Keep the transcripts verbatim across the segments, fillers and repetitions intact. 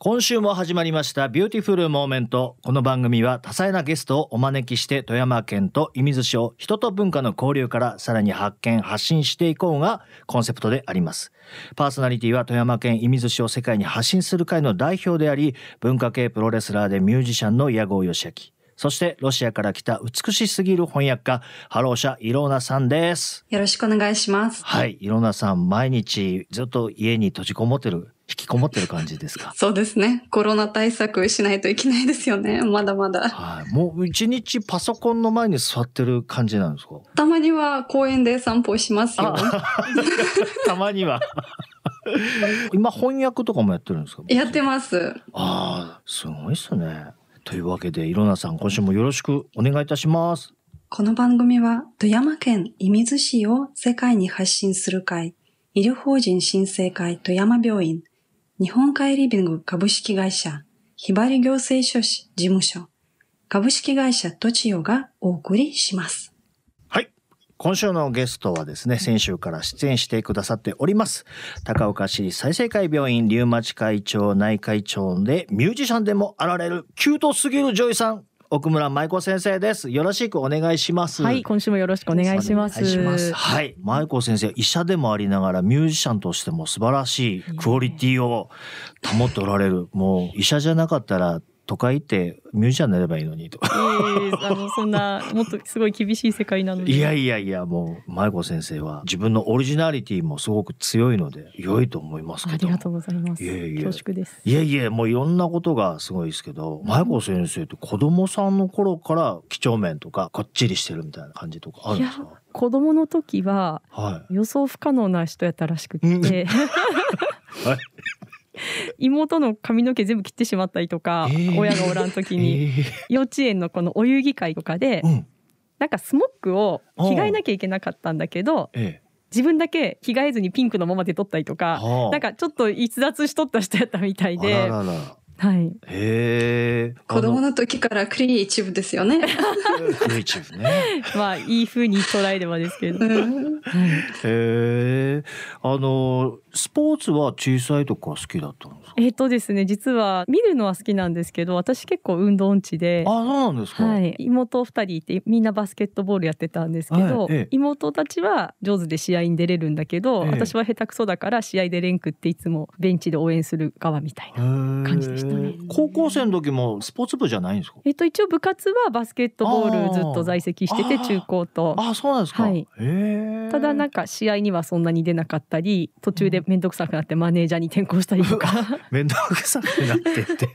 今週も始まりましたビューティフルモーメント。この番組は多彩なゲストをお招きして富山県と射水市を人と文化の交流からさらに発見発信していこうがコンセプトであります。パーソナリティは富山県射水市を世界に発信する会の代表であり、文化系プロレスラーでミュージシャンの矢後義明、そしてロシアから来た美しすぎる翻訳家ハローシャイローナさんです。 よろしくお願いします。 はい、イローナさん、毎日ずっと家に閉じこもってる引きこもってる感じですか？ そうですね。コロナ対策しないといけないですよね。まだまだ。 はい、もう一日パソコンの前に座ってる感じなんですか？ たまには公園で散歩しますよ。 たまには。今翻訳とかもやってるんですか？ やってます。 ああ、すごいっすね。というわけで、イローナさん、今週もよろしくお願いいたします。 この番組は富山県射水市を世界に発信する会、医療法人新生会富山病院、日本海リビング株式会社、ひばり行政書士事務所、株式会社とちよがお送りします。 はい。今週のゲストはですね、先週から出演してくださっております。高岡市立済生会病院リウマチ会長内会長でミュージシャンでもあられるキュートすぎる女優さん、奥村舞子先生です。よろしくお願いします。 はい、今週もよろしくお願いします。 お願いします。はい、舞子先生、医者でもありながらミュージシャンとしても素晴らしいクオリティを保っておられる。もう医者じゃなかったら都会行ってミュージシャンになればいいのにと。 えー、あのそんなもっとすごい厳しい世界なので。 いやいやいや、もう舞子先生は自分のオリジナリティもすごく強いので良いと思いますけど。 ありがとうございます。 いやいや恐縮です。 いやいや、もういろんなことがすごいですけど、舞子先生って子供さんの頃から几帳面とかこっちりしてるみたいな感じとかあるんですか？ 子供の時は予想不可能な人やったらしくって、はい、妹の髪の毛全部切ってしまったりとか、えー、親がおらん時に、えー、幼稚園のこのお遊戯会とかで、うん、なんかスモックを着替えなきゃいけなかったんだけど、えー、自分だけ着替えずにピンクのままで撮ったりとか、なんかちょっと逸脱しとった人やったみたいで、 あららら、 はい、 へー、 子供の時からクリエイティブですよね。 クリエイティブね。 まあいい風に捉えればですけど。うん、 はい、へー、あのスポーツは小さいとか好きだったんですか？ えっとですね、実は見るのは好きなんですけど、私結構運動音痴で。 あ、そうなんですか。 はい、妹ふたりいてみんなバスケットボールやってたんですけど、はい、ええ、妹たちは上手で試合に出れるんだけど、ええ、私は下手くそだから試合出れんくっていつもベンチで応援する側みたいな感じでしたね。 高校生の時もスポーツ部じゃないんですか？ えっと一応部活はバスケットボールずっと在籍してて、中高と。 ああ、そうなんですか。はい、へ、 ただなんか試合にはそんなに出なかったり、途中で面倒くさくなってマネージャーに転校したりとか。 面倒くさくなってって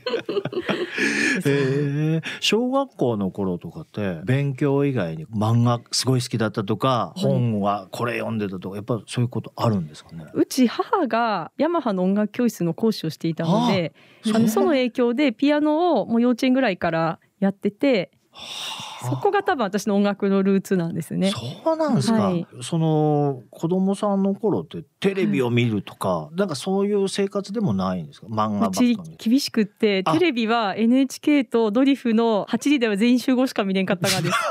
えー、小学校の頃とかって勉強以外に漫画すごい好きだったとか、本はこれ読んでたとか、やっぱそういうことあるんですかね？ うち母がヤマハの音楽教室の講師をしていたので、あのその影響でピアノをもう幼稚園ぐらいからやってて、そこが多分私の音楽のルーツなんですね。 そうなんですか。はい、その子供さんの頃ってテレビを見るとか、はい、なんかそういう生活でもないんですか？漫画ばっかり。 うち厳しくってテレビは エヌエイチケー とドリフのはちじでは全員集合しか見れんかったがです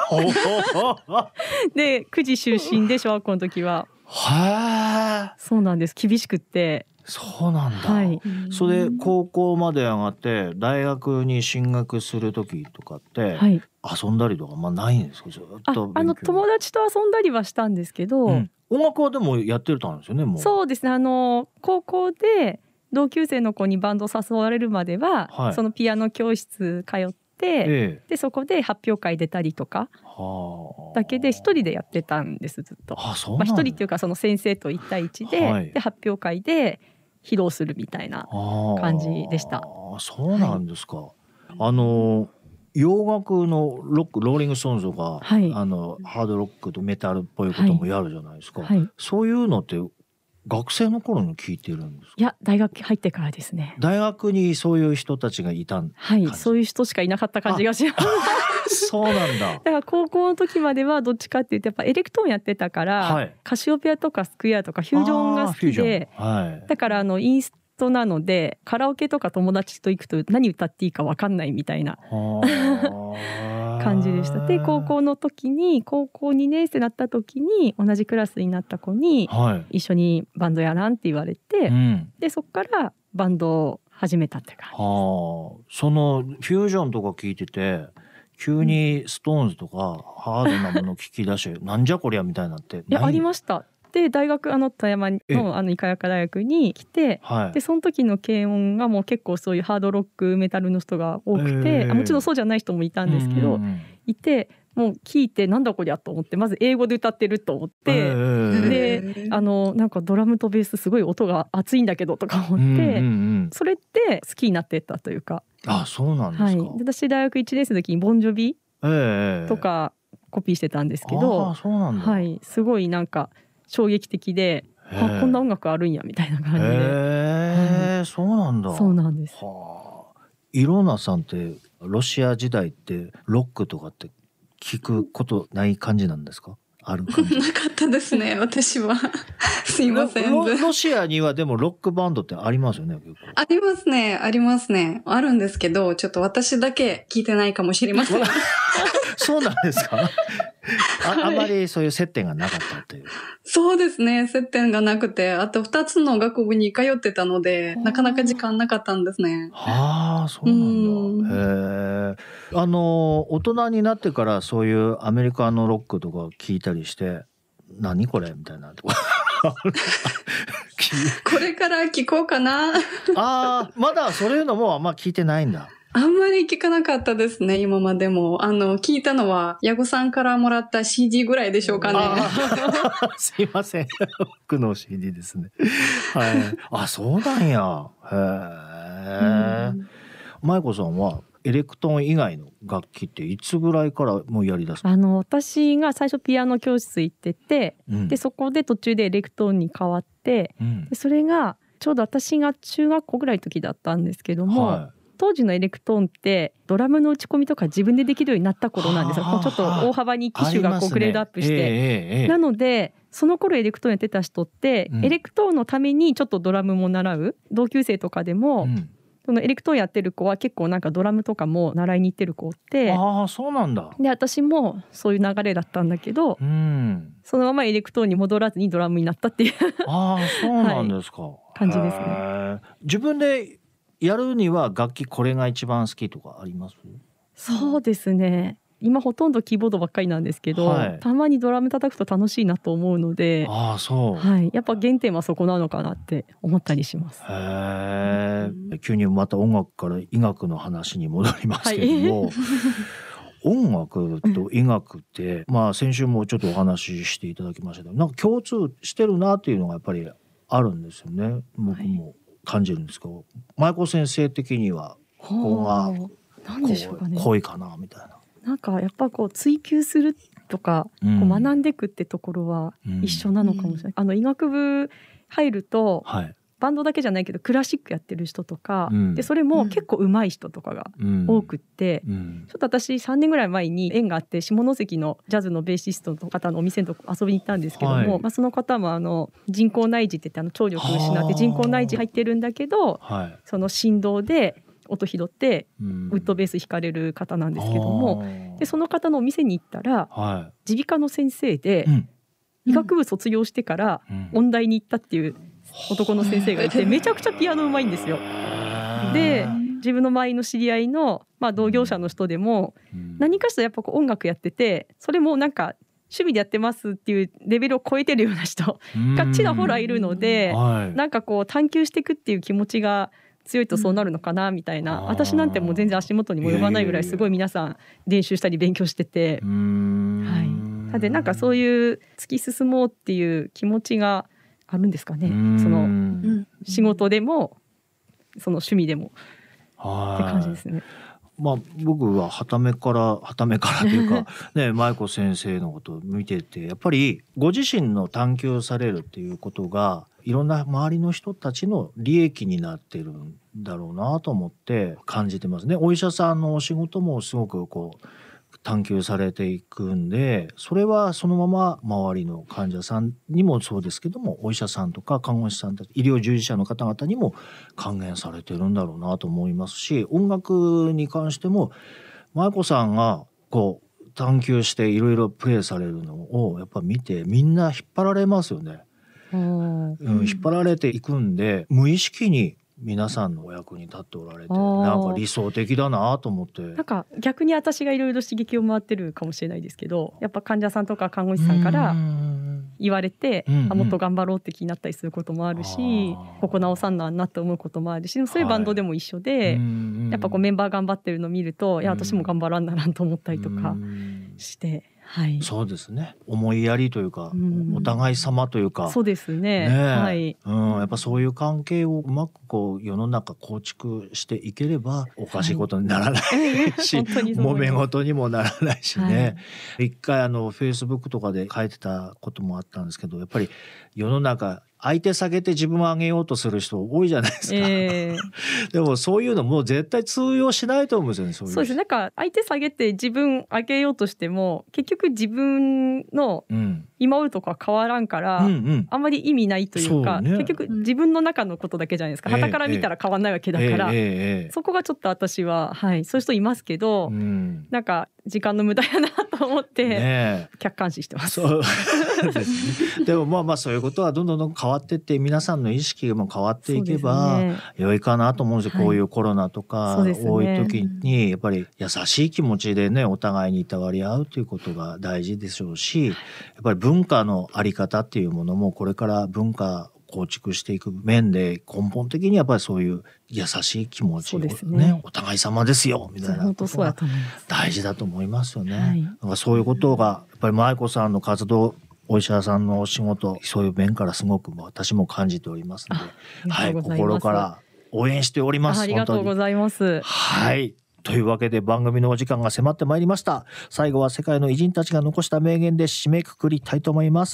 でくじ就寝で小学校の時は。 はー、 そうなんです、厳しくって。 そうなんだ。 はい、 それ高校まで上がって大学に進学する時とかって、はい、遊んだりとかまあないんですか？ずっとああの友達と遊んだりはしたんですけど、うん、 音楽はでもやってたんですよね。もうそうですね、あの高校で同級生の子にバンド誘われるまでは、はい、そのピアノ教室通って、ええ、でそこで発表会出たりとかだけで一人でやってたんです、ずっと。あ、そうなんだ。まあ、一人っていうかその先生と一対一で、はい、で発表会で披露するみたいな感じでした。 あ、そうなんですか。はい、あの洋楽のロック、ローリングストーンズとか、はい、あのハードロックとメタルっぽいこともやるじゃないですか。はいはい、そういうのって学生の頃に聞いてるんですか？ いや、大学入ってからですね。 大学にそういう人たちがいたん、 はい、そういう人しかいなかった感じがします。 そうなんだ。 だから高校の時まではどっちかっていうとやっぱエレクトーンやってたから、はい、カシオペアとかスクエアとかフュージョンが好きで、はい、だからあのインストなのでカラオケとか友達と行くと何歌っていいか分かんないみたいな感じでした。で高校の時に高校にねん生になった時に同じクラスになった子に、はい、一緒にバンドやらんって言われて、うん、でそこからバンドを始めたって感じです。 はあ、そのフュージョンとか聞いてて急にストーンズとかハードなものを聞き出してなんじゃこりゃみたいなってない？ いやありました。で大学あの富山のあの医科薬科大学に来て、はい、でその時の軽音がもう結構そういうハードロックメタルの人が多くて、えー、もちろんそうじゃない人もいたんですけど、うんうん、いてもう聞いてなんだこりゃと思ってまず英語で歌ってると思って、えー、であのなんかドラムとベースすごい音が熱いんだけどとか思って、うんうんうん、それって好きになってったというか。 あ、そうなんですか。はい、 で私大学いちねん生の時にボンジョビとかコピーしてたんですけど、 あ、そうなんだ。 はい、すごいなんか衝撃的で、あ、こんな音楽あるんやみたいな感じで。へー、はい、そうなんだ。 そうなんです。 はあ、イローナさんってロシア時代ってロックとかって聞くことない感じなんですか？ある感じなかったですね、私は。すいません。 ロ, ロシアにはでもロックバンドってありますよね、結構。 ありますね、ありますね。あるんですけど、ちょっと私だけ聞いてないかもしれません。 そうなんですか？あ, はい、あまりそういう接点がなかったという。 そうですね、接点がなくて、あとふたつの学部に通ってたので、なかなか時間なかったんですね。 はあ、そうなんだ。へえ。あの大人になってからそういうアメリカのロックとか聞いたりして、何これみたいなとか。 これから聞こうかな。 ああ、まだそういうのもあんま聞いてないんだ。 あんまり聞かなかったですね、今までも。あの、聞いたのは、ヤゴさんからもらった シーディー ぐらいでしょうかね。 すいません。僕の シーディー ですね。はい。あ、そうなんや。へえ。舞子さんは、エレクトーン以外の楽器っていつぐらいからもうやりだす？ あの、私が最初ピアノ教室行ってて、うん、で、そこで途中でエレクトーンに変わって、うん、でそれが、ちょうど私が中学校ぐらいの時だったんですけども、はい、当時のエレクトーンってドラムの打ち込みとか自分でできるようになった頃なんですよ。ちょっと大幅に機種がこうグレードアップして、ねえーえー、なのでその頃エレクトーンやってた人って、うん、エレクトーンのためにちょっとドラムも習う同級生とかでも、うん、そのエレクトーンやってる子は結構なんかドラムとかも習いに行ってる子って、 ああ、そうなんだ。 で私もそういう流れだったんだけど、うん、そのままエレクトーンに戻らずにドラムになったっていうああ、そうなんですか、はい、 感じですね。 自分でやるには楽器これが一番好きとかあります？ そうですね、今ほとんどキーボードばっかりなんですけど、はい、たまにドラム叩くと楽しいなと思うので、 ああ、そう、 はい、やっぱ原点はそこなのかなって思ったりします。 へえ、うん、急にまた音楽から医学の話に戻りますけども、はい、音楽と医学って、まあ先週もちょっとお話ししていただきましたけど、なんか共通してるなっていうのがやっぱりあるんですよね。僕も感じるんですけど、舞子先生的にはここが何でしょうかね、 濃いかなみたいな。 なんかやっぱこう追求するとか、うん、こう学んでいくってところは一緒なのかもしれない、うん、あの医学部入ると、はい、バンドだけじゃないけどクラシックやってる人とか、うん、でそれも結構上手い人とかが多くって、うんうん、ちょっと私さんねんぐらい前に縁があって下関のジャズのベーシストの方のお店のとこ遊びに行ったんですけども、はい、まあ、その方もあの人工内耳って言ってあの聴力を失って人工内耳入ってるんだけど、はい、その振動で音拾ってウッドベース弾かれる方なんですけども、うん、でその方のお店に行ったら耳鼻科の先生で、うん、医学部卒業してから音大に行ったっていう男の先生がいて、めちゃくちゃピアノうまいんですよ。で自分の周りの知り合いの、まあ、同業者の人でも何かしらやっぱこう音楽やってて、それもなんか趣味でやってますっていうレベルを超えてるような人がちらほらいるので、なんかこう探求していくっていう気持ちが強いとそうなるのかなみたいな、うん、私なんてもう全然足元にも及ばないぐらいすごい皆さん練習したり勉強してて、はい、でなんかそういう突き進もうっていう気持ちがあるんですかね、その仕事でもその趣味でもって感じですね。 まあ、僕ははためからはためからというかね、舞子先生のことを見てて、やっぱりご自身の探求されるっていうことがいろんな周りの人たちの利益になってるんだろうなと思って感じてますね。お医者さんのお仕事もすごくこう探求されていくんで、それはそのまま周りの患者さんにもそうですけども、お医者さんとか看護師さんたち、医療従事者の方々にも還元されてるんだろうなと思いますし、音楽に関しても舞子さんがこう探求していろいろプレイされるのをやっぱ見てみんな引っ張られますよね。うん、引っ張られていくんで、無意識に皆さんのお役に立っておられて、なんか理想的だなと思って。 なんか逆に私がいろいろ刺激を回ってるかもしれないですけど、やっぱ患者さんとか看護師さんから言われて、うんうん、あもっと頑張ろうって気になったりすることもあるし、ここ直さんななって思うこともあるし、そういうバンドでも一緒で、はい、やっぱこうメンバー頑張ってるのを見ると、いや私も頑張らんならんと思ったりとかして。はい、 そうですね、思いやりというか、うん、お互い様というか、 そうですね、 ね、 はい、 うん、やっぱそういう関係をうまくこう世の中構築していければおかしいことにならないし、はい、揉め事にもならないしね、はい、一回あのフェイスブックとかで書いてたこともあったんですけど、やっぱり世の中相手下げて自分を上げようとする人多いじゃないですか、えー、でもそういうのもう絶対通用しないと思うんですよね。そういうそうです。なんか相手下げて自分上げようとしても結局自分の今おるとこは変わらんから、うんうん、あんまり意味ないというか、ね、結局自分の中のことだけじゃないですか。傍から見たら変わんないわけだから、えーえー、そこがちょっと私は、はい、そういう人いますけど、うん、なんか時間の無駄やなと思って客観視してます。 そうですね、でもまあまあそういうことはどんどんどん変わっていって、皆さんの意識も変わっていけば良いかなと思うんですよ、ね、こういうコロナとか多い時にやっぱり優しい気持ちでね、お互いにいたわり合うということが大事でしょうし、やっぱり文化のあり方っていうものもこれから文化構築していく面で根本的にやっぱりそういう優しい気持ちを ね, ねお互い様ですよみたいなことが大事だと思いますよね。はい、なんかそういうことがやっぱり舞子さんの活動、お医者さんのお仕事、そういう面からすごく私も感じておりますので、はい、心から応援しております。 ありがとうございます。 はい、というわけで番組のお時間が迫ってまいりました。最後は世界の偉人たちが残した名言で締めくくりたいと思います。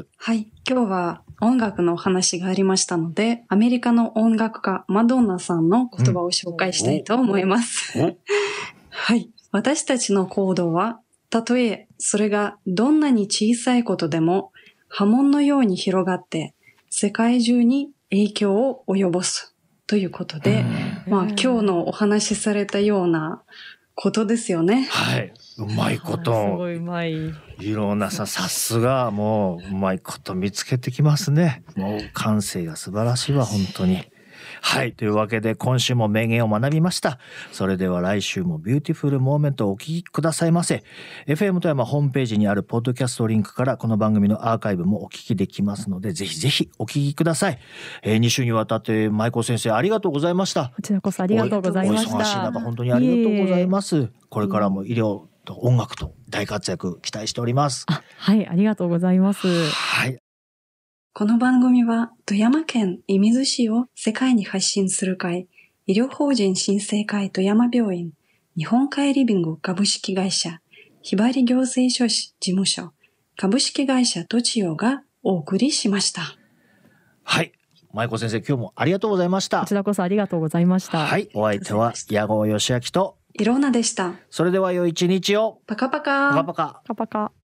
はい、今日は音楽のお話がありましたので、アメリカの音楽家マドンナさんの言葉を紹介したいと思います、うん、はい、私たちの行動はたとえそれがどんなに小さいことでも波紋のように広がって世界中に影響を及ぼすということで、まあ今日のお話しされたようなことですよね。 はい、うまいこと、 すごいうまい。 いろんなさ、さすがもううまいこと見つけてきますね。もう感性が素晴らしいわ本当に。はい、というわけで今週も名言を学びました。それでは来週もビューティフルモーメントをお聞きくださいませ。 エフエム 富山ホームページにあるポッドキャストリンクからこの番組のアーカイブもお聞きできますので、ぜひぜひお聞きください。えー、に週にわたって舞子先生ありがとうございました。 こちらこそありがとうございました。 お忙しい中本当にありがとうございます。これからも医療と音楽と大活躍期待しております。 あ、はい、ありがとうございます。 はい、 この番組は富山県射水市を世界に発信する会、医療法人新生会富山病院、日本海リビング株式会社、ひばり行政書士事務所、株式会社とちおがお送りしました。 はい、舞子先生今日もありがとうございました。 こちらこそありがとうございました。 はい、お相手は矢後義明といろなでした。 それでは良い一日を。 パカパカパカパカパカパカ。